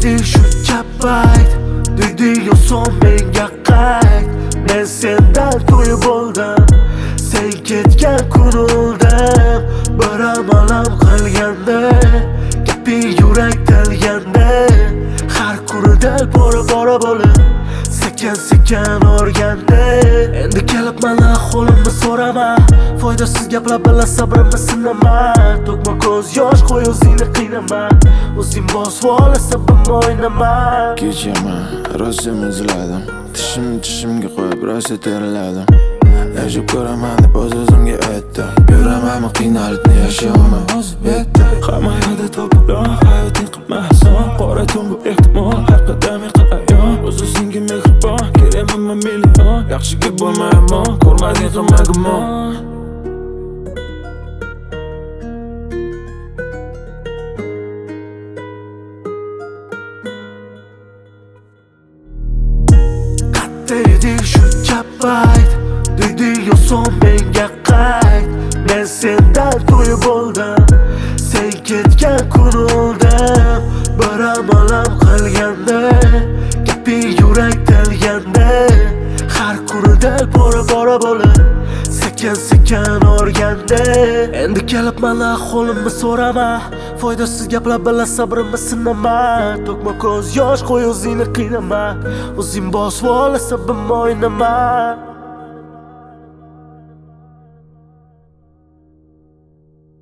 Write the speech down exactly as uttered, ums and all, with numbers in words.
deding shuncha payt, deding oson menga qayt. Men sendan to'yib oldim, sen ketgan kun o'ldim. Bir amalam qilganda, gaping yurak tilganda, har kunidan bora bora bo'lib sekin sekin o'rganda. Endi kelib mana ahvolimni so'rama, foydasiz gaplar bilan sabrimni sinama. To'kma ko'z yosh, qo'y o'zingni qiynama, o'zing bosib olasan bimni o'ynama. Kechaman, rosa muzladim, tishim tishimga qo'yib rosa terladim. Yashab ko'raman deb o'z-o'zimga aytdim, yuramanmi qiynalib yashayman o'z betda. Hamma yoqda to'polon, hayoting qilmason, qora tun bu ehtimol, har qadaming qalayon. O'z-o'zingga mehribon, kerakman million, yaxshiga bo'lmayman, ko'rmading qilma gumon. Deding shuncha payt, deding oson menga qayt. Men sendan to'yib oldim, sen ketgan kun o'ldim. Bir amalam qilganda, gaping yurak tilganda, har kunidan bora bora bo'lib sekin sekin o'rganda. Endi kelib mana ahvolimni so'rama, foydasiz gaplar bilan sabrimni sinama. To'kma ko'z yosh, qo'y o'zingni qiynama, o'zing bosib olasan bimni o'ynama.